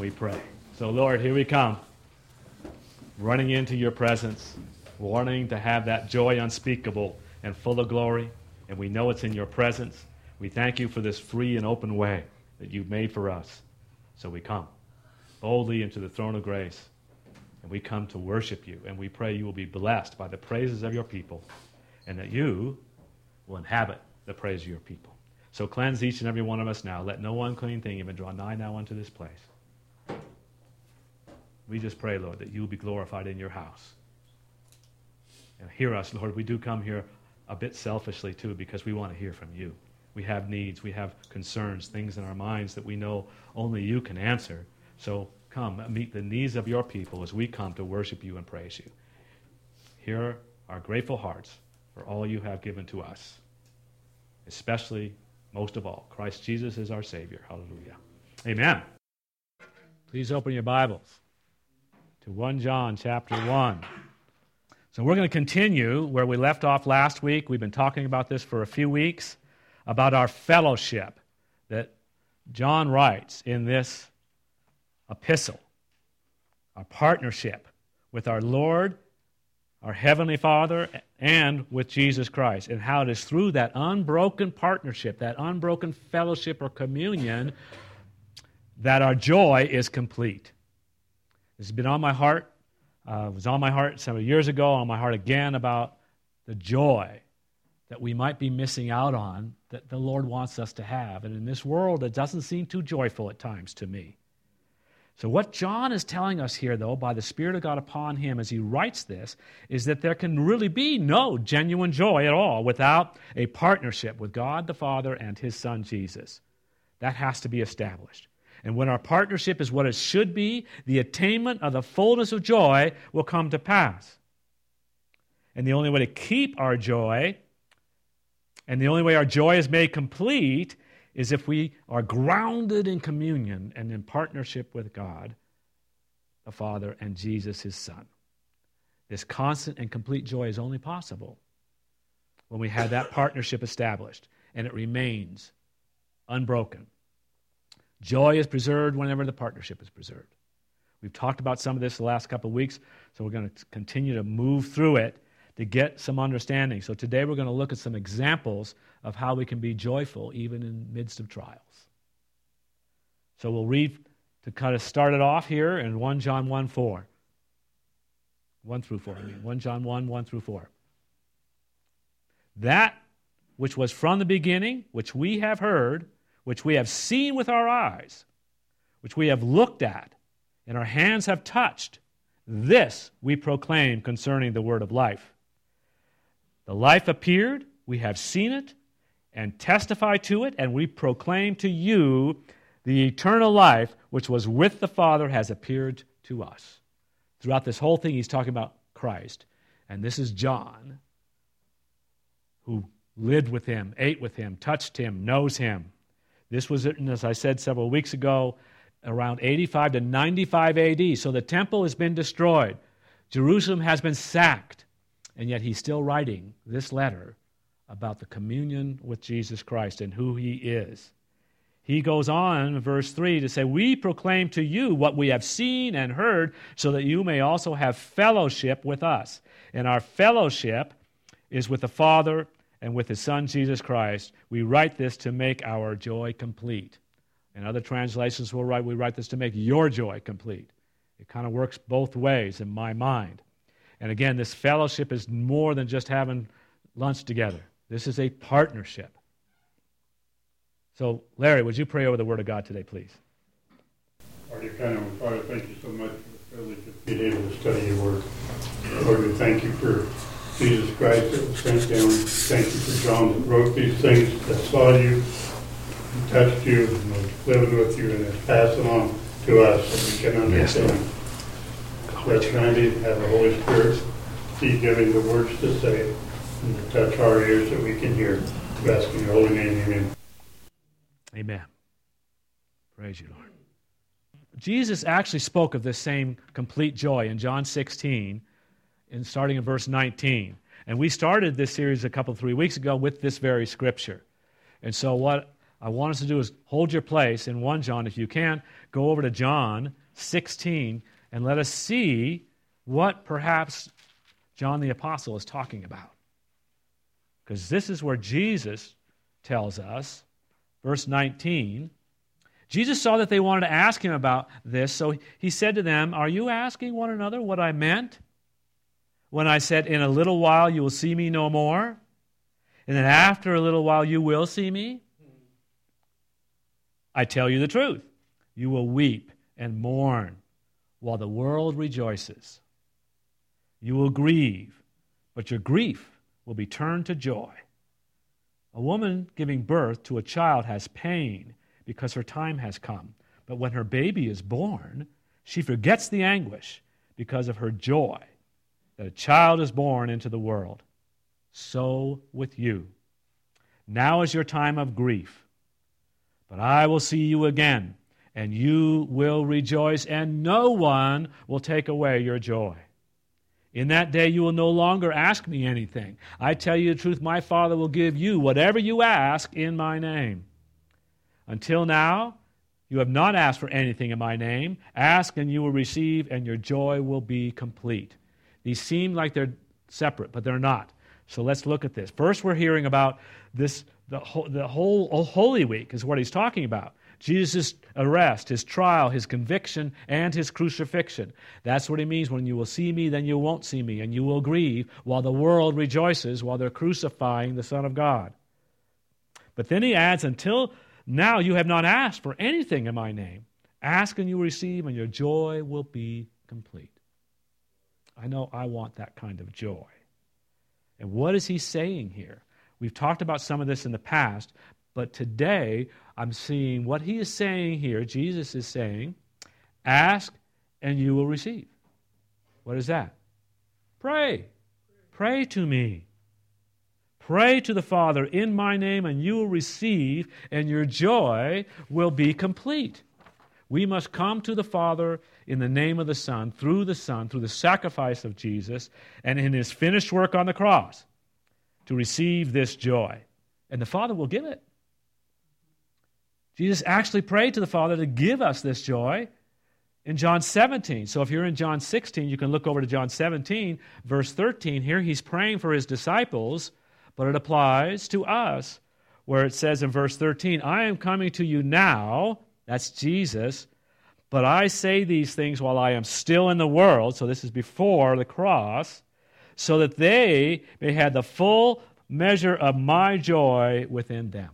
we pray. So, Lord, here we come, running into your presence, wanting to have that joy unspeakable and full of glory, and we know it's in your presence. We thank you for this free and open way that you've made for us. So we come boldly into the throne of grace, and we come to worship you, and we pray you will be blessed by the praises of your people, and that you will inhabit the praise of your people. So cleanse each and every one of us now. Let no unclean thing even draw nigh now unto this place. We just pray, Lord, that you will be glorified in your house. And hear us, Lord. We do come here a bit selfishly, too, because we want to hear from you. We have needs, we have concerns, things in our minds that we know only you can answer. So come, meet the needs of your people as we come to worship you and praise you. Hear our grateful hearts for all you have given to us, especially, most of all, Christ Jesus is our Savior. Hallelujah. Amen. Please open your Bibles to 1 John chapter 1. So we're going to continue where we left off last week. We've been talking about this for a few weeks, about our fellowship that John writes in this epistle, our partnership with our Lord, our Heavenly Father, and with Jesus Christ, and how it is through that unbroken partnership, that unbroken fellowship or communion, that our joy is complete. This has been on my heart. It was on my heart several years ago, on my heart again, about the joy that we might be missing out on that the Lord wants us to have. And in this world, it doesn't seem too joyful at times to me. So what John is telling us here, though, by the Spirit of God upon him as he writes this, is that there can really be no genuine joy at all without a partnership with God the Father and his Son Jesus. That has to be established. And when our partnership is what it should be, the attainment of the fullness of joy will come to pass. And the only way to keep our joy, and the only way our joy is made complete, is if we are grounded in communion and in partnership with God, the Father, and Jesus, his Son. This constant and complete joy is only possible when we have that partnership established, and it remains unbroken. Joy is preserved whenever the partnership is preserved. We've talked about some of this the last couple of weeks, so we're going to continue to move through it to get some understanding. So today we're going to look at some examples of how we can be joyful even in the midst of trials. So we'll read to kind of start it off here in 1 John 1 through 4. 1 John 1, 1 through 4. That which was from the beginning, which we have heard, which we have seen with our eyes, which we have looked at, and our hands have touched, this we proclaim concerning the word of life. The life appeared, we have seen it, and testify to it, and we proclaim to you the eternal life which was with the Father has appeared to us. Throughout this whole thing, he's talking about Christ. And this is John, who lived with him, ate with him, touched him, knows him. This was written, as I said several weeks ago, around 85 to 95 AD. So the temple has been destroyed. Jerusalem has been sacked. And yet he's still writing this letter about the communion with Jesus Christ and who he is. He goes on in verse 3 to say, we proclaim to you what we have seen and heard so that you may also have fellowship with us. And our fellowship is with the Father and with his Son, Jesus Christ. We write this to make our joy complete. In other translations, we write this to make your joy complete. It kind of works both ways in my mind. And again, this fellowship is more than just having lunch together. This is a partnership. So, Larry, would you pray over the Word of God today, please? Lord, Father, thank you so much for the privilege of being able to study your Word. Lord, we thank you for Jesus Christ that was sent down. Thank you for John that wrote these things, that saw you, and touched you, and was living with you, and is passing on to us so we can understand. Yes, let's Randy have the Holy Spirit be giving the words to say and to touch our ears that we can hear. We ask in your holy name, amen. Amen. Praise you, Lord. Jesus actually spoke of this same complete joy in John 16, starting in verse 19. And we started this series 3 weeks ago with this very scripture. And so what I want us to do is hold your place in 1 John. If you can, go over to John 16 and let us see what perhaps John the Apostle is talking about. Because this is where Jesus tells us, verse 19, Jesus saw that they wanted to ask him about this, so he said to them, "Are you asking one another what I meant when I said, 'In a little while you will see me no more, and then after a little while you will see me'? I tell you the truth, you will weep and mourn while the world rejoices. You will grieve, but your grief will be turned to joy. A woman giving birth to a child has pain because her time has come. But when her baby is born, she forgets the anguish because of her joy that a child is born into the world. So with you. Now is your time of grief. But I will see you again, and you will rejoice, and no one will take away your joy. In that day you will no longer ask me anything. I tell you the truth, my Father will give you whatever you ask in my name. Until now, you have not asked for anything in my name. Ask and you will receive, and your joy will be complete." These seem like they're separate, but they're not. So let's look at this. First, we're hearing about this. The whole Holy Week is what he's talking about. Jesus' arrest, his trial, his conviction, and his crucifixion. That's what he means when you will see me, then you won't see me, and you will grieve while the world rejoices while they're crucifying the Son of God. But then he adds, until now you have not asked for anything in my name. Ask and you will receive, and your joy will be complete. I know I want that kind of joy. And what is he saying here? We've talked about some of this in the past, but today I'm seeing what he is saying here. Jesus is saying, ask and you will receive. What is that? Pray. Pray to me. Pray to the Father in my name, and you will receive, and your joy will be complete. We must come to the Father in the name of the Son, through the sacrifice of Jesus, and in his finished work on the cross, to receive this joy. And the Father will give it. Jesus actually prayed to the Father to give us this joy in John 17. So if you're in John 16, you can look over to John 17, verse 13. Here he's praying for his disciples, but it applies to us, where it says in verse 13, I am coming to you now, that's Jesus, but I say these things while I am still in the world, so this is before the cross, so that they may have the full measure of my joy within them.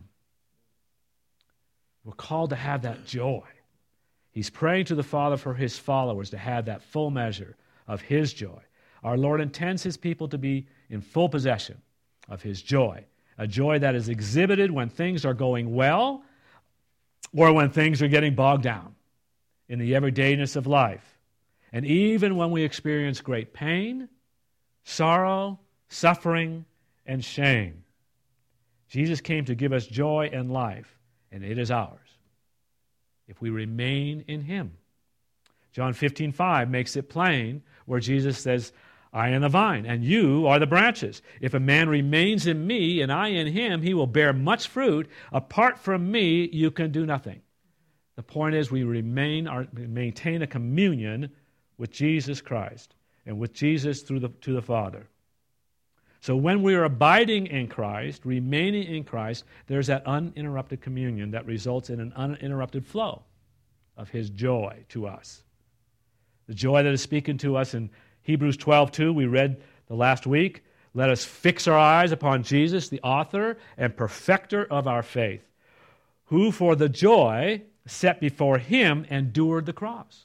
We're called to have that joy. He's praying to the Father for his followers to have that full measure of his joy. Our Lord intends his people to be in full possession of his joy, a joy that is exhibited when things are going well or when things are getting bogged down in the everydayness of life. And even when we experience great pain, sorrow, suffering, and shame. Jesus came to give us joy and life, and it is ours if we remain in him. John 15:5 makes it plain where Jesus says, I am the vine, and you are the branches. If a man remains in me and I in him, he will bear much fruit. Apart from me, you can do nothing. The point is we maintain a communion with Jesus Christ and with Jesus to the Father. So when we are abiding in Christ, remaining in Christ, there's that uninterrupted communion that results in an uninterrupted flow of his joy to us. The joy that is speaking to us in Hebrews 12:2, we read the last week, let us fix our eyes upon Jesus, the author and perfecter of our faith, who for the joy set before him endured the cross,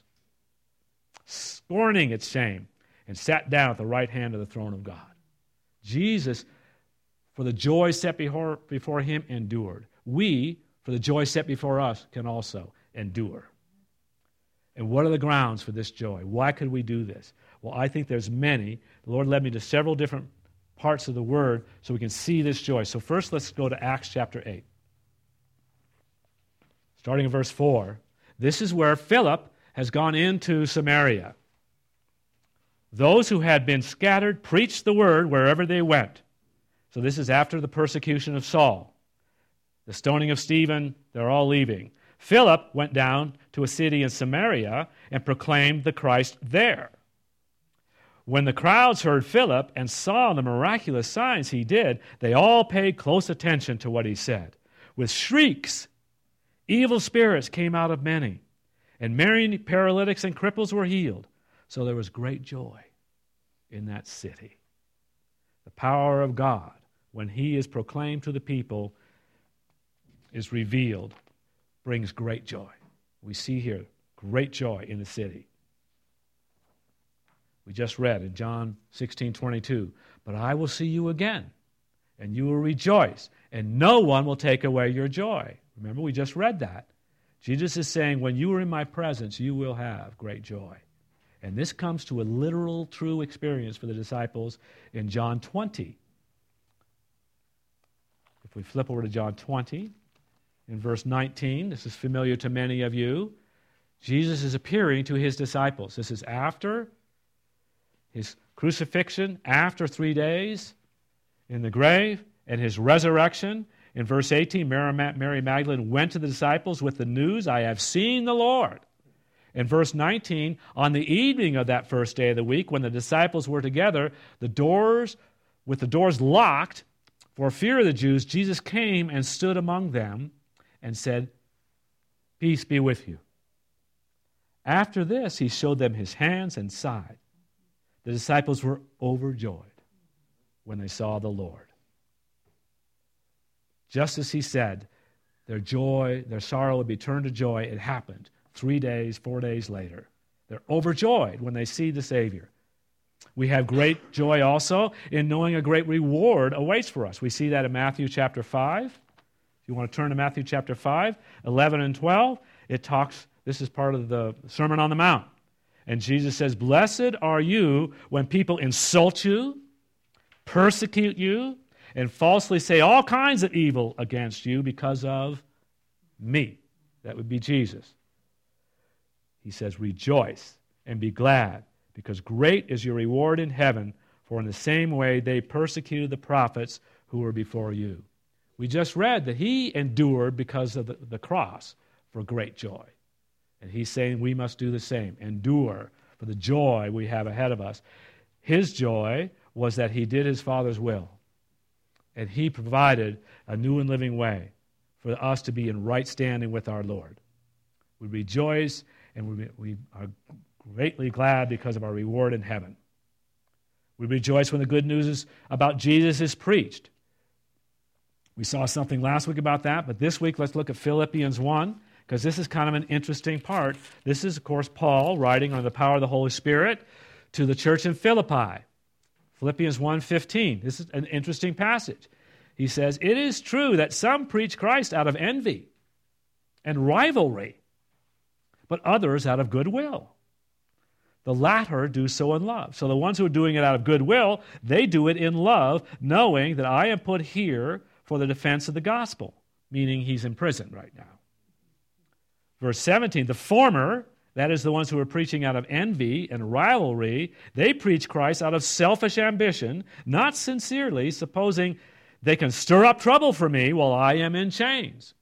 scorning its shame, and sat down at the right hand of the throne of God. Jesus, for the joy set before him, endured. We, for the joy set before us, can also endure. And what are the grounds for this joy? Why could we do this? Well, I think there's many. The Lord led me to several different parts of the Word so we can see this joy. So first, let's go to Acts chapter 8. Starting in verse 4. This is where Philip has gone into Samaria. Those who had been scattered preached the word wherever they went. So this is after the persecution of Saul. The stoning of Stephen, they're all leaving. Philip went down to a city in Samaria and proclaimed the Christ there. When the crowds heard Philip and saw the miraculous signs he did, they all paid close attention to what he said. With shrieks, evil spirits came out of many, and many paralytics and cripples were healed. So there was great joy in that city. The power of God, when he is proclaimed to the people, is revealed, brings great joy. We see here great joy in the city. We just read in John 16:22, "But I will see you again, and you will rejoice, and no one will take away your joy." Remember, we just read that. Jesus is saying, when you are in my presence, you will have great joy. And this comes to a literal, true experience for the disciples in John 20. If we flip over to John 20, in verse 19, this is familiar to many of you, Jesus is appearing to his disciples. This is after his crucifixion, after 3 days in the grave, and his resurrection. In verse 18, Mary Magdalene went to the disciples with the news, "I have seen the Lord." In verse 19, on the evening of that first day of the week, when the disciples were together, with the doors locked, for fear of the Jews, Jesus came and stood among them and said, "Peace be with you." After this, he showed them his hands and side. The disciples were overjoyed when they saw the Lord. Just as he said, their joy, their sorrow would be turned to joy, it happened 3 days, 4 days later. They're overjoyed when they see the Savior. We have great joy also in knowing a great reward awaits for us. We see that in Matthew chapter 5. If you want to turn to Matthew chapter 5, 11 and 12, it talks, this is part of the Sermon on the Mount. And Jesus says, "Blessed are you when people insult you, persecute you, and falsely say all kinds of evil against you because of me." That would be Jesus. He says, "Rejoice and be glad, because great is your reward in heaven, for in the same way they persecuted the prophets who were before you." We just read that he endured because of the cross for great joy. And he's saying we must do the same, endure for the joy we have ahead of us. His joy was that he did his Father's will, and he provided a new and living way for us to be in right standing with our Lord. We rejoice and we are greatly glad because of our reward in heaven. We rejoice when the good news about Jesus is preached. We saw something last week about that, but this week let's look at Philippians 1, because this is kind of an interesting part. This is, of course, Paul writing under the power of the Holy Spirit to the church in Philippi. Philippians 1:15. This is an interesting passage. He says, "It is true that some preach Christ out of envy and rivalry, but others out of goodwill. The latter do so in love." So the ones who are doing it out of goodwill, they do it in love, knowing that I am put here for the defense of the gospel, meaning he's in prison right now. Verse 17, "The former," that is the ones who are preaching out of envy and rivalry, "they preach Christ out of selfish ambition, not sincerely, supposing they can stir up trouble for me while I am in chains."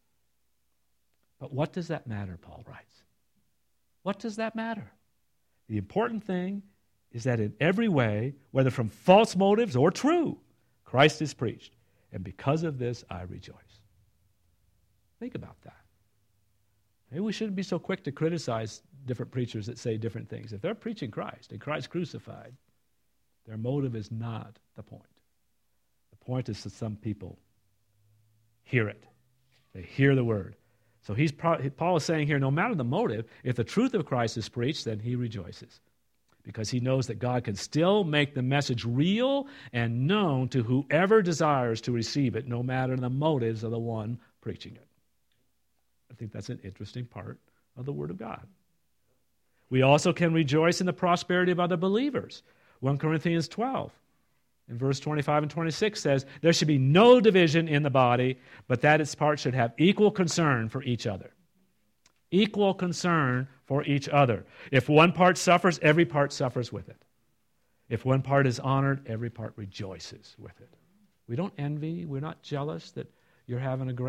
But what does that matter, Paul writes? What does that matter? The important thing is that in every way, whether from false motives or true, Christ is preached. And because of this, I rejoice. Think about that. Maybe we shouldn't be so quick to criticize different preachers that say different things. If they're preaching Christ and Christ crucified, their motive is not the point. The point is that some people hear it. They hear the word. So Paul is saying here, no matter the motive, if the truth of Christ is preached, then he rejoices, because he knows that God can still make the message real and known to whoever desires to receive it, no matter the motives of the one preaching it. I think that's an interesting part of the Word of God. We also can rejoice in the prosperity of other believers. 1 Corinthians 12, in verse 25 and 26 says, "There should be no division in the body, but that its parts should have equal concern for each other." Equal concern for each other. If one part suffers, every part suffers with it. If one part is honored, every part rejoices with it. We don't envy. We're not jealous that you're having a great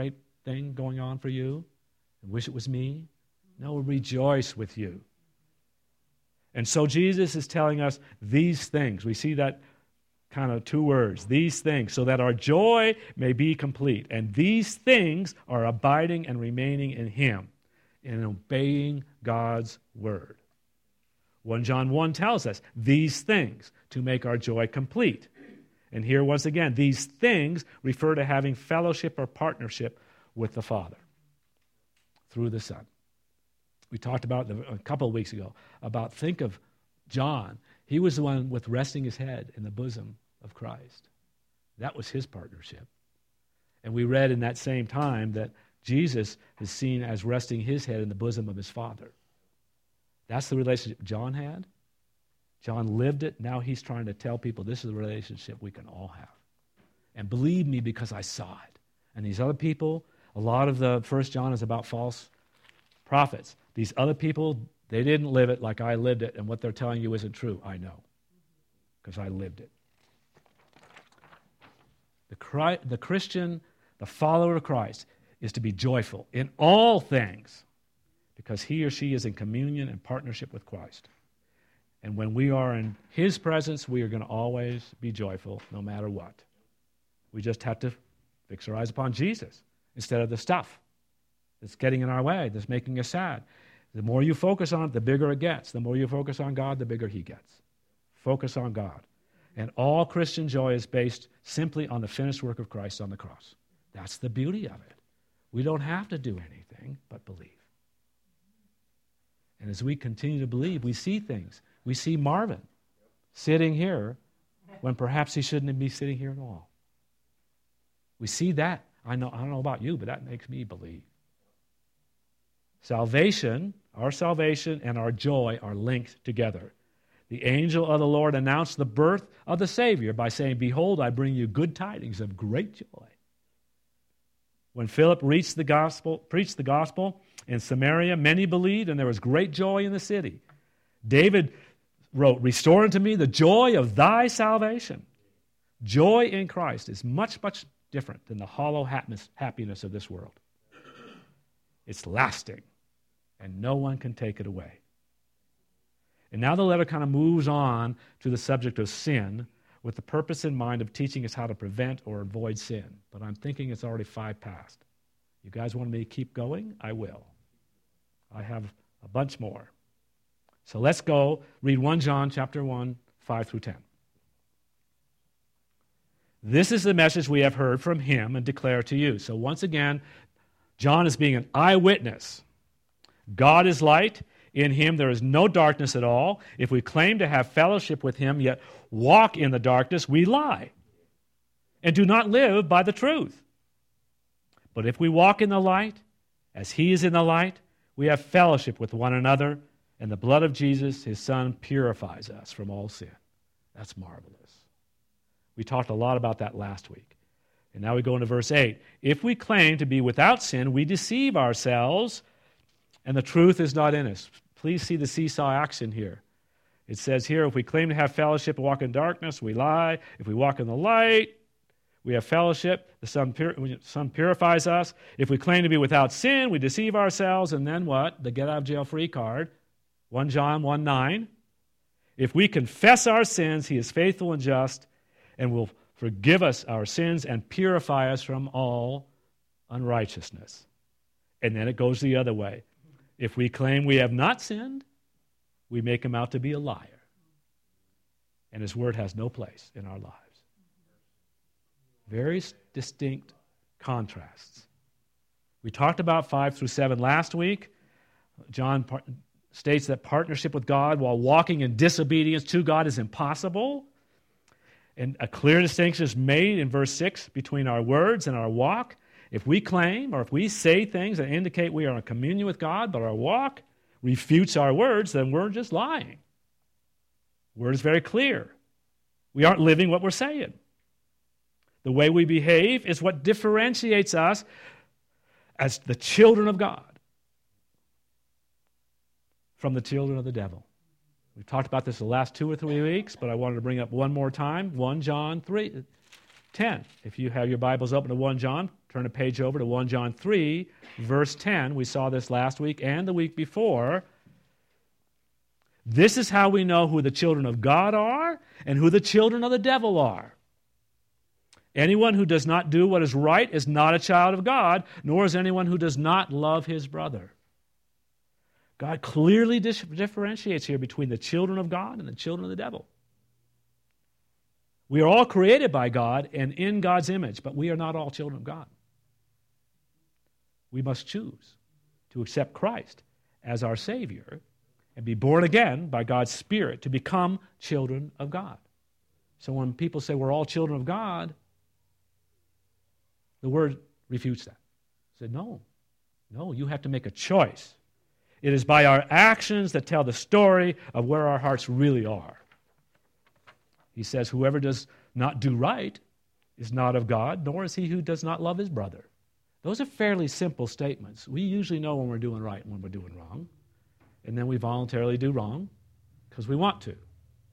thing going on for you and wish it was me? No, rejoice with you. And so Jesus is telling us these things. We see that kind of two words, these things, so that our joy may be complete. And these things are abiding and remaining in Him, in obeying God's word. 1 John 1 tells us these things to make our joy complete. And here, once again, these things refer to having fellowship or partnership with the Father through the Son. We talked about a couple of weeks ago about, think of John. He was the one with resting his head in the bosom of Christ. That was his partnership. And we read in that same time that Jesus is seen as resting his head in the bosom of his Father. That's the relationship John had. John lived it. Now he's trying to tell people this is the relationship we can all have. And believe me, because I saw it. And these other people, a lot of the 1 John is about false prophets. These other people, they didn't live it like I lived it, and what they're telling you isn't true. I know, because I lived it. The Christian, the follower of Christ, is to be joyful in all things because he or she is in communion and partnership with Christ. And when we are in His presence, we are going to always be joyful no matter what. We just have to fix our eyes upon Jesus instead of the stuff that's getting in our way, that's making us sad. The more you focus on it, the bigger it gets. The more you focus on God, the bigger He gets. Focus on God. And all Christian joy is based simply on the finished work of Christ on the cross. That's the beauty of it. We don't have to do anything but believe. And as we continue to believe, we see things. We see Marvin sitting here when perhaps he shouldn't be sitting here at all. We see that. I don't know about you, but that makes me believe. Salvation, our salvation and our joy are linked together. The angel of the Lord announced the birth of the Savior by saying, "Behold, I bring you good tidings of great joy." When Philip preached the gospel in Samaria, many believed, and there was great joy in the city. David wrote, "Restore unto me the joy of thy salvation." Joy in Christ is much, much different than the hollow happiness of this world. It's lasting, and no one can take it away. And now the letter kind of moves on to the subject of sin with the purpose in mind of teaching us how to prevent or avoid sin. But I'm thinking it's already 5 past. You guys want me to keep going? I will. I have a bunch more. So let's go read 1 John chapter 1, 5 through 10. This is the message we have heard from Him and declare to you. So once again, John is being an eyewitness. God is light. In Him there is no darkness at all. If we claim to have fellowship with Him, yet walk in the darkness, we lie and do not live by the truth. But if we walk in the light, as He is in the light, we have fellowship with one another, and the blood of Jesus, His Son, purifies us from all sin. That's marvelous. We talked a lot about that last week. And now we go into verse 8. If we claim to be without sin, we deceive ourselves, and the truth is not in us. Please see the seesaw action here. It says here, if we claim to have fellowship and walk in darkness, we lie. If we walk in the light, we have fellowship. The Son purifies us. If we claim to be without sin, we deceive ourselves. And then what? The get-out-of-jail-free card. 1 John 1:9. If we confess our sins, He is faithful and just and will forgive us our sins and purify us from all unrighteousness. And then it goes the other way. If we claim we have not sinned, we make Him out to be a liar. And His word has no place in our lives. Very distinct contrasts. We talked about 5 through 7 last week. John states that partnership with God while walking in disobedience to God is impossible. And a clear distinction is made in verse 6 between our words and our walk. If we claim or if we say things that indicate we are in communion with God, but our walk refutes our words, then we're just lying. The word is very clear. We aren't living what we're saying. The way we behave is what differentiates us as the children of God from the children of the devil. We've talked about this the last 2 or 3 weeks, but I wanted to bring up one more time, 1 John 3. 10. If you have your Bibles open to 1 John, turn a page over to 1 John 3, verse 10. We saw this last week and the week before. This is how we know who the children of God are and who the children of the devil are. Anyone who does not do what is right is not a child of God, nor is anyone who does not love his brother. God clearly differentiates here between the children of God and the children of the devil. We are all created by God and in God's image, but we are not all children of God. We must choose to accept Christ as our Savior and be born again by God's Spirit to become children of God. So when people say we're all children of God, the Word refutes that. It said, no, you have to make a choice. It is by our actions that tell the story of where our hearts really are. He says, whoever does not do right is not of God, nor is he who does not love his brother. Those are fairly simple statements. We usually know when we're doing right and when we're doing wrong. And then we voluntarily do wrong because we want to.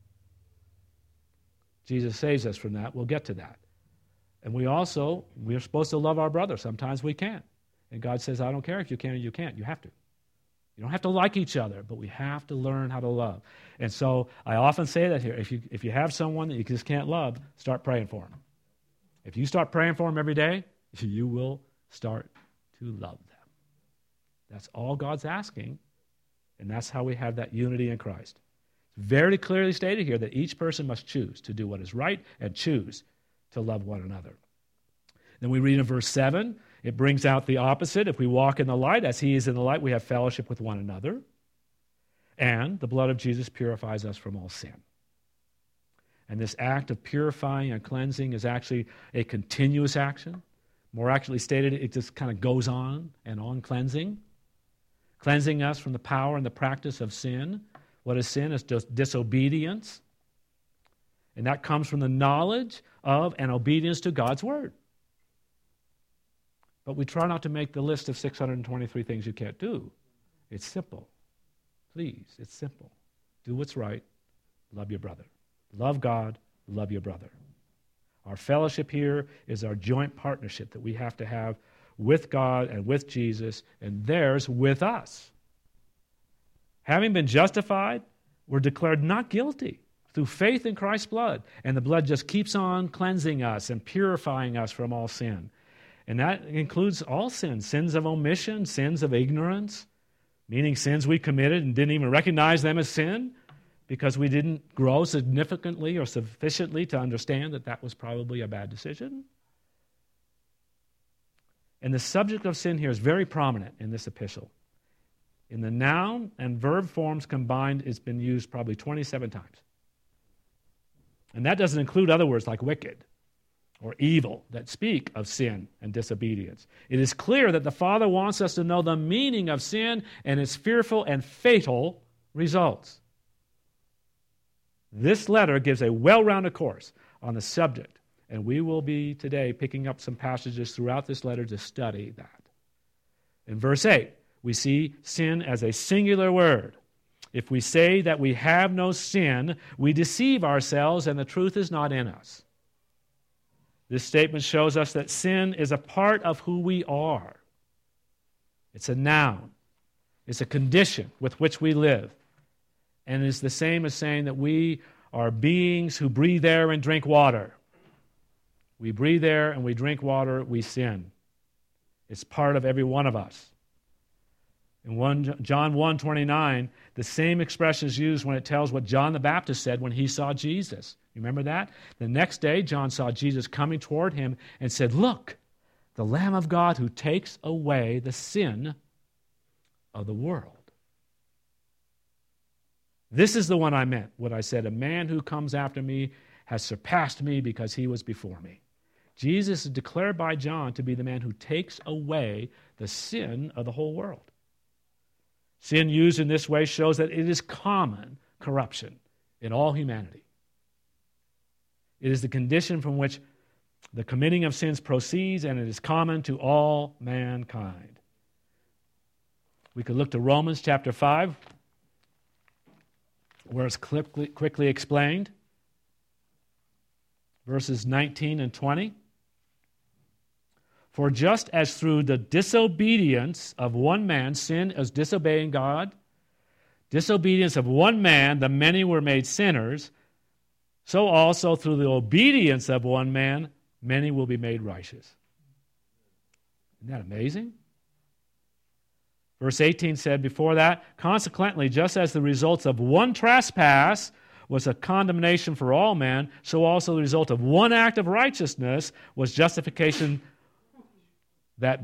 Jesus saves us from that. We'll get to that. And we're supposed to love our brother. Sometimes we can't. And God says, I don't care if you can or you can't. You have to. You don't have to like each other, but we have to learn how to love. And so I often say that here. If you have someone that you just can't love, start praying for them. If you start praying for them every day, you will start to love them. That's all God's asking, and that's how we have that unity in Christ. It's very clearly stated here that each person must choose to do what is right and choose to love one another. Then we read in verse 7, it brings out the opposite. If we walk in the light, as he is in the light, we have fellowship with one another. And the blood of Jesus purifies us from all sin. And this act of purifying and cleansing is actually a continuous action. More accurately stated, it just kind of goes on and on cleansing. Cleansing us from the power and the practice of sin. What is sin? It's just disobedience. And that comes from the knowledge of and obedience to God's word. But we try not to make the list of 623 things you can't do. It's simple. Please, it's simple. Do what's right. Love your brother. Love God. Love your brother. Our fellowship here is our joint partnership that we have to have with God and with Jesus, and theirs with us. Having been justified, we're declared not guilty through faith in Christ's blood. And the blood just keeps on cleansing us and purifying us from all sin. And that includes all sins, sins of omission, sins of ignorance, meaning sins we committed and didn't even recognize them as sin because we didn't grow significantly or sufficiently to understand that that was probably a bad decision. And the subject of sin here is very prominent in this epistle. In the noun and verb forms combined, it's been used probably 27 times. And that doesn't include other words like wicked or evil that speak of sin and disobedience. It is clear that the Father wants us to know the meaning of sin and its fearful and fatal results. This letter gives a well-rounded course on the subject, and we will be today picking up some passages throughout this letter to study that. In verse 8, we see sin as a singular word. If we say that we have no sin, we deceive ourselves and the truth is not in us. This statement shows us that sin is a part of who we are. It's a noun. It's a condition with which we live. And it's the same as saying that we are beings who breathe air and drink water. We breathe air and we drink water, we sin. It's part of every one of us. In John 1:29, the same expression is used when it tells what John the Baptist said when he saw Jesus. You remember that? The next day, John saw Jesus coming toward him and said, "Look, the Lamb of God who takes away the sin of the world." This is the one I meant when I said, "A man who comes after me has surpassed me because he was before me." Jesus is declared by John to be the man who takes away the sin of the whole world. Sin used in this way shows that it is common corruption in all humanity. It is the condition from which the committing of sins proceeds, and it is common to all mankind. We could look to Romans chapter 5, where it's quickly explained. verses 19 and 20. For just as through the disobedience of one man, sin is disobeying God, disobedience of one man, the many were made sinners, so also through the obedience of one man, many will be made righteous. Isn't that amazing? Verse 18 said before that, consequently, just as the results of one trespass was a condemnation for all men, so also the result of one act of righteousness was justification that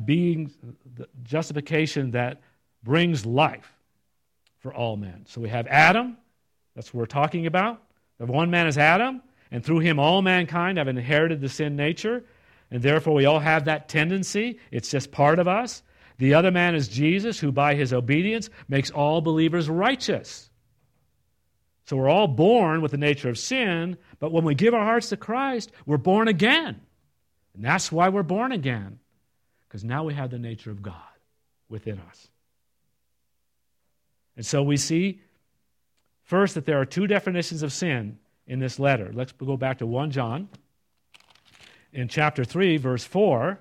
brings life for all men. So we have Adam, that's what we're talking about. The one man is Adam, and through him all mankind have inherited the sin nature, and therefore we all have that tendency. It's just part of us. The other man is Jesus, who by his obedience makes all believers righteous. So we're all born with the nature of sin, but when we give our hearts to Christ, we're born again. And that's why we're born again, because now we have the nature of God within us. And so we see, first, that there are two definitions of sin in this letter. Let's go back to 1 John. In chapter 3, verse 4,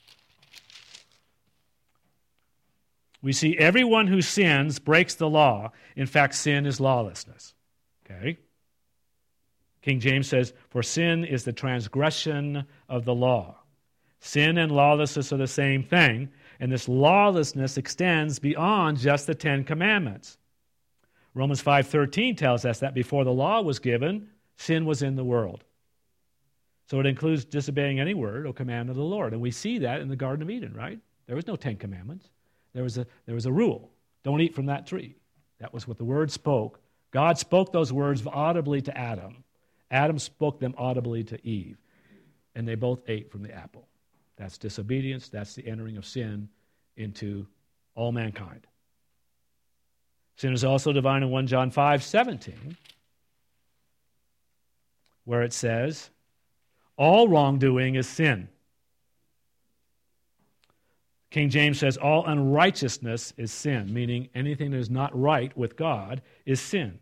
we see everyone who sins breaks the law. In fact, sin is lawlessness. Okay? King James says, for sin is the transgression of the law. Sin and lawlessness are the same thing, and this lawlessness extends beyond just the Ten Commandments. Romans 5:13 tells us that before the law was given, sin was in the world. So it includes disobeying any word or command of the Lord. And we see that in the Garden of Eden, right? There was no Ten Commandments. There was a rule. Don't eat from that tree. That was what the Word spoke. God spoke those words audibly to Adam. Adam spoke them audibly to Eve. And they both ate from the apple. That's disobedience. That's the entering of sin into all mankind. Sin is also defined in 1 John 5:17, where it says, all wrongdoing is sin. King James says all unrighteousness is sin, meaning anything that is not right with God is sin.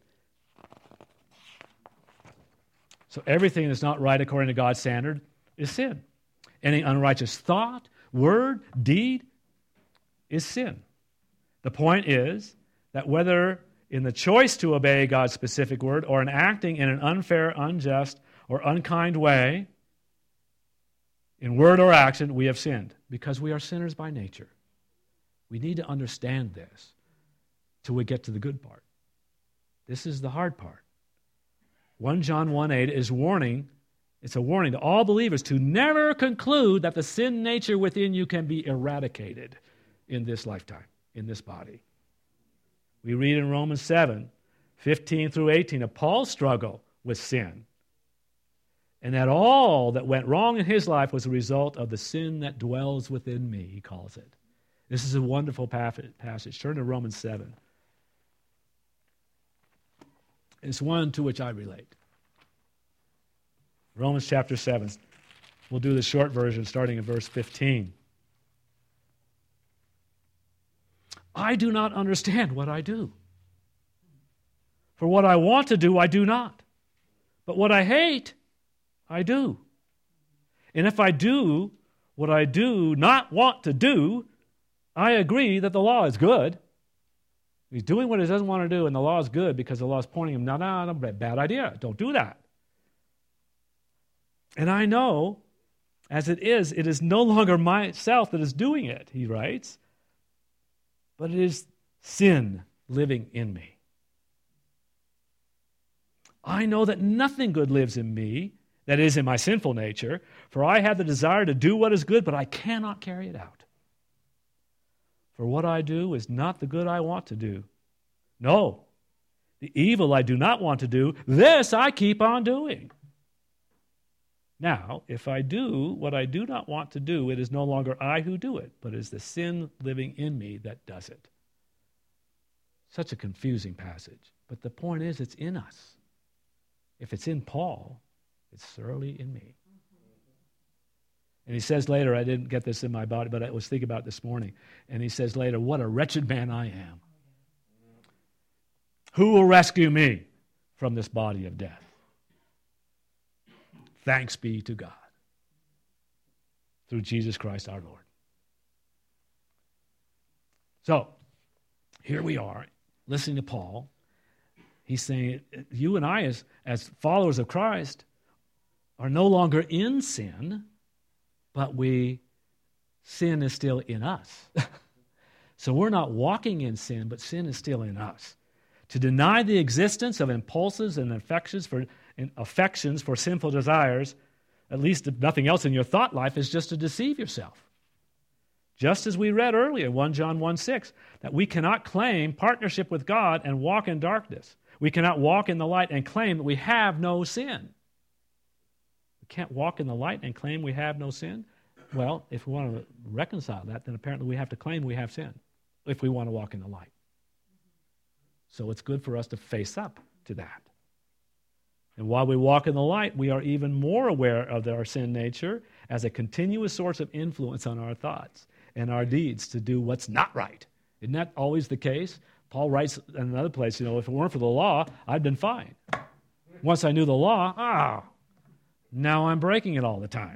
So everything that's not right according to God's standard is sin. Any unrighteous thought, word, deed is sin. The point is that whether in the choice to obey God's specific word or in acting in an unfair, unjust, or unkind way, in word or action, we have sinned because we are sinners by nature. We need to understand this till we get to the good part. This is the hard part. 1 John 1:8 is warning. It's a warning to all believers to never conclude that the sin nature within you can be eradicated in this lifetime, in this body. We read in Romans 7:15 through 18 of Paul's struggle with sin. And that all that went wrong in his life was a result of the sin that dwells within me, he calls it. This is a wonderful passage. Turn to Romans 7. It's one to which I relate. Romans chapter 7. We'll do the short version starting in verse 15. I do not understand what I do. For what I want to do, I do not. But what I hate, I do. And if I do what I do not want to do, I agree that the law is good. He's doing what he doesn't want to do, and the law is good because the law is pointing him, no, bad idea. Don't do that. And I know, as it is no longer myself that is doing it, he writes, but it is sin living in me. I know that nothing good lives in me, that is, in my sinful nature, for I have the desire to do what is good, but I cannot carry it out. For what I do is not the good I want to do. No, the evil I do not want to do, this I keep on doing. Now, if I do what I do not want to do, it is no longer I who do it, but it is the sin living in me that does it. Such a confusing passage. But the point is, it's in us. If it's in Paul, it's thoroughly in me. And he says later, I didn't get this in my body, but I was thinking about it this morning. And he says later, what a wretched man I am. Who will rescue me from this body of death? Thanks be to God through Jesus Christ our Lord. So, here we are, listening to Paul. He's saying, you and I, as followers of Christ, are no longer in sin, but sin is still in us. So we're not walking in sin, but sin is still in us. To deny the existence of impulses and affections for sinful desires, at least if nothing else in your thought life, is just to deceive yourself. Just as we read earlier, 1 John 1:6, that we cannot claim partnership with God and walk in darkness. We cannot walk in the light and claim that we have no sin. We can't walk in the light and claim we have no sin. Well, if we want to reconcile that, then apparently we have to claim we have sin if we want to walk in the light. So it's good for us to face up to that. And while we walk in the light, we are even more aware of our sin nature as a continuous source of influence on our thoughts and our deeds to do what's not right. Isn't that always the case? Paul writes in another place, if it weren't for the law, I'd been fine. Once I knew the law, now I'm breaking it all the time.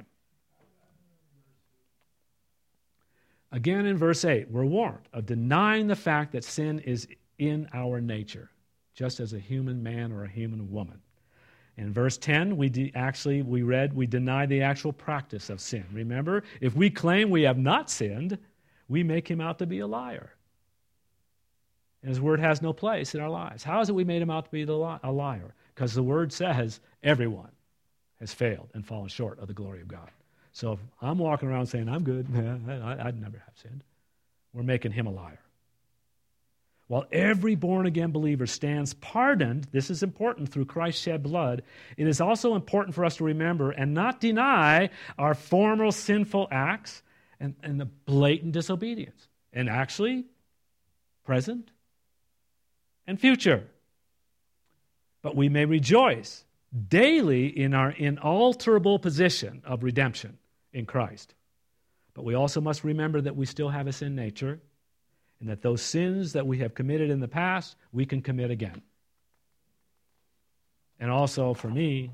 Again in verse 8, we're warned of denying the fact that sin is in our nature, just as a human man or a human woman. In verse 10, we deny the actual practice of sin. Remember, if we claim we have not sinned, we make him out to be a liar. And his word has no place in our lives. How is it we made him out to be a liar? Because the word says everyone has failed and fallen short of the glory of God. So if I'm walking around saying, I'm good, I'd never have sinned, we're making him a liar. While every born-again believer stands pardoned, this is important, through Christ's shed blood, it is also important for us to remember and not deny our former sinful acts and the blatant disobedience, and actually present and future. But we may rejoice daily in our inalterable position of redemption in Christ. But we also must remember that we still have a sin nature, and that those sins that we have committed in the past, we can commit again. And also, for me,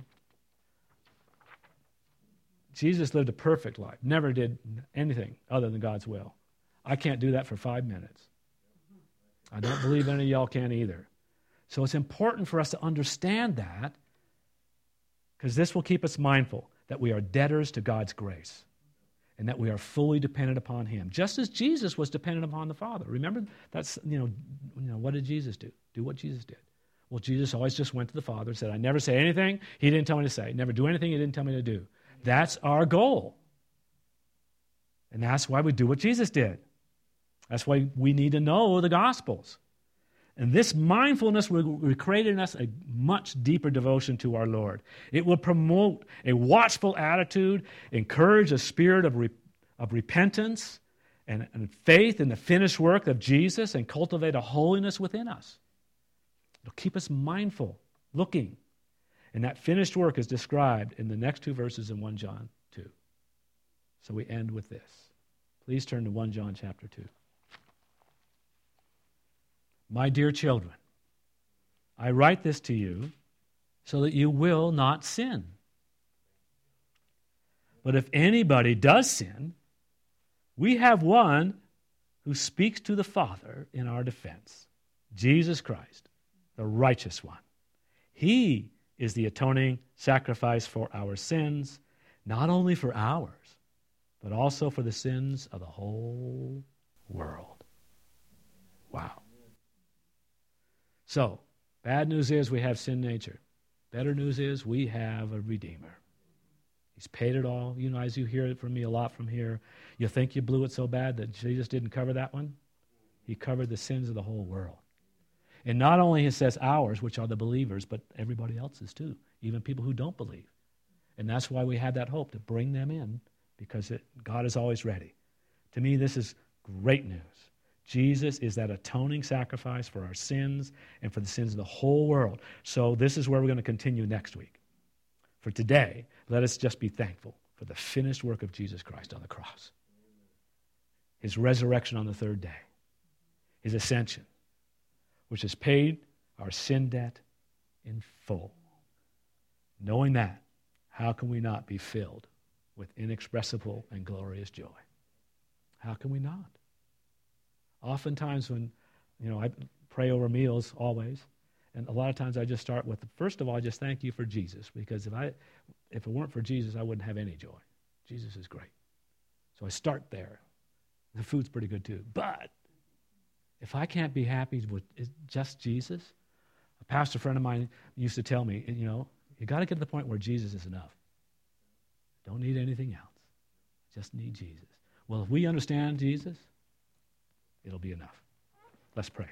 Jesus lived a perfect life, never did anything other than God's will. I can't do that for 5 minutes. I don't believe any of y'all can either. So it's important for us to understand that, because this will keep us mindful that we are debtors to God's grace, and that we are fully dependent upon him, just as Jesus was dependent upon the Father. Remember, that's, what did Jesus do? Do what Jesus did. Well, Jesus always just went to the Father and said, I never say anything he didn't tell me to say. Never do anything he didn't tell me to do. That's our goal. And that's why we do what Jesus did. That's why we need to know the Gospels. And this mindfulness will create in us a much deeper devotion to our Lord. It will promote a watchful attitude, encourage a spirit of repentance and faith in the finished work of Jesus, and cultivate a holiness within us. It'll keep us mindful, looking. And that finished work is described in the next 2 verses in 1 John 2. So we end with this. Please turn to 1 John chapter 2. My dear children, I write this to you so that you will not sin. But if anybody does sin, we have one who speaks to the Father in our defense, Jesus Christ, the righteous one. He is the atoning sacrifice for our sins, not only for ours, but also for the sins of the whole world. Wow. So, bad news is we have sin nature. Better news is we have a Redeemer. He's paid it all. As you hear it from me a lot from here, you think you blew it so bad that Jesus didn't cover that one? He covered the sins of the whole world. And not only, it says ours, which are the believers, but everybody else's too, even people who don't believe. And that's why we have that hope, to bring them in, because God is always ready. To me, this is great news. Jesus is that atoning sacrifice for our sins and for the sins of the whole world. So this is where we're going to continue next week. For today, let us just be thankful for the finished work of Jesus Christ on the cross. His resurrection on the third day. His ascension, which has paid our sin debt in full. Knowing that, how can we not be filled with inexpressible and glorious joy? How can we not? Oftentimes when, I pray over meals always, and a lot of times I just start with, first of all, just thank you for Jesus, because if it weren't for Jesus, I wouldn't have any joy. Jesus is great. So I start there. The food's pretty good too. But if I can't be happy with just Jesus, a pastor friend of mine used to tell me, you got to get to the point where Jesus is enough. Don't need anything else. Just need Jesus. Well, if we understand Jesus, it'll be enough. Let's pray.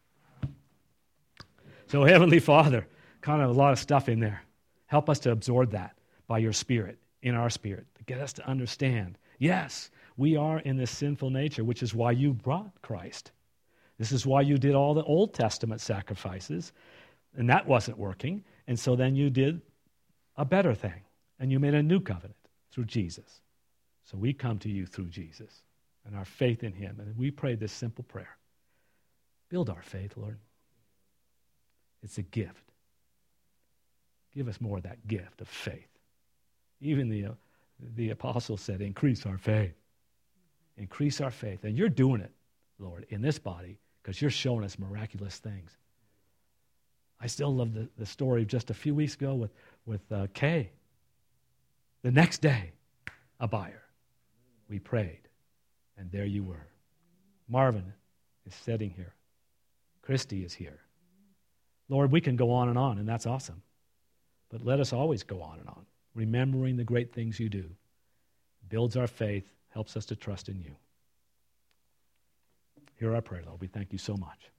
So, Heavenly Father, kind of a lot of stuff in there. Help us to absorb that by your Spirit, in our spirit, to get us to understand, yes, we are in this sinful nature, which is why you brought Christ. This is why you did all the Old Testament sacrifices, and that wasn't working. And so then you did a better thing, and you made a new covenant through Jesus. So we come to you through Jesus and our faith in him. And we pray this simple prayer. Build our faith, Lord. It's a gift. Give us more of that gift of faith. Even the apostle said, increase our faith. Increase our faith. And you're doing it, Lord, in this body, because you're showing us miraculous things. I still love the story just a few weeks ago with Kay. The next day, a buyer. We prayed, and there you were. Marvin is sitting here. Christy is here. Lord, we can go on, and that's awesome. But let us always go on, remembering the great things you do. Builds our faith, helps us to trust in you. Hear our prayer, Lord. We thank you so much.